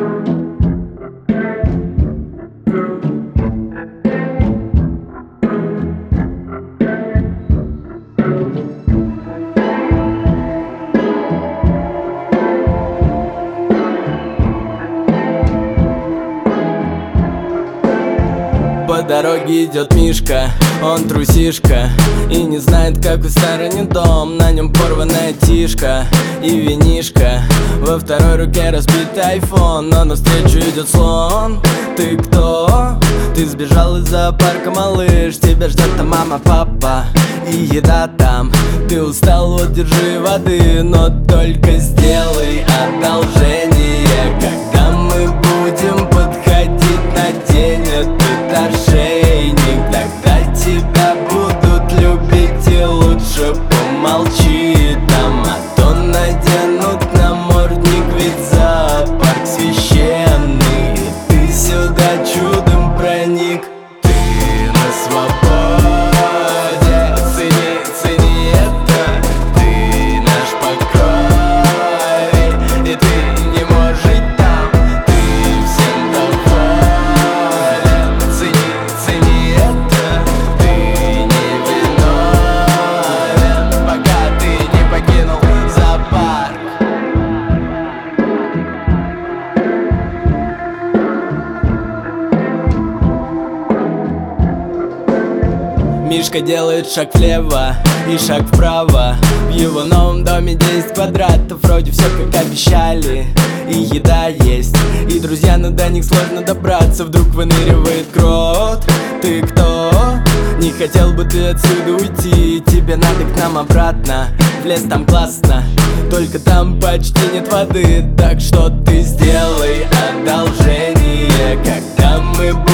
По дороге идет Мишка, он трусишка и не знает, как устроен дом. На нем порванная тишка и винишка, во второй руке разбитый айфон. Но навстречу идет слон. Ты кто? Ты сбежал из зоопарка, малыш. Тебя ждет там мама, папа и еда там. Ты устал, вот держи воды, но только сделай одолжение. Когда мы будем подходить, надень этот ошейник. Тогда тебя будут любить, и лучше помолчи там. А то наденут намордник, ведь зоопарк священный. Ты сюда чудом проник, ты на свободе. Цени, цени это, ты наш покой. И ты не можешь жить там, ты всем доволен. Цени, цени это, ты не виновен, пока ты не покинул зоопарк. Мишка делает шаг влево и шаг вправо. В его новом доме 10 квадратов. Вроде все как обещали, и еда есть, и друзья, но до них сложно добраться. Вдруг выныривает крот. Ты кто? Не хотел бы ты отсюда уйти? Тебе надо к нам обратно. В лес там классно, только там почти нет воды. Так что ты сделай одолжение, когда мы будем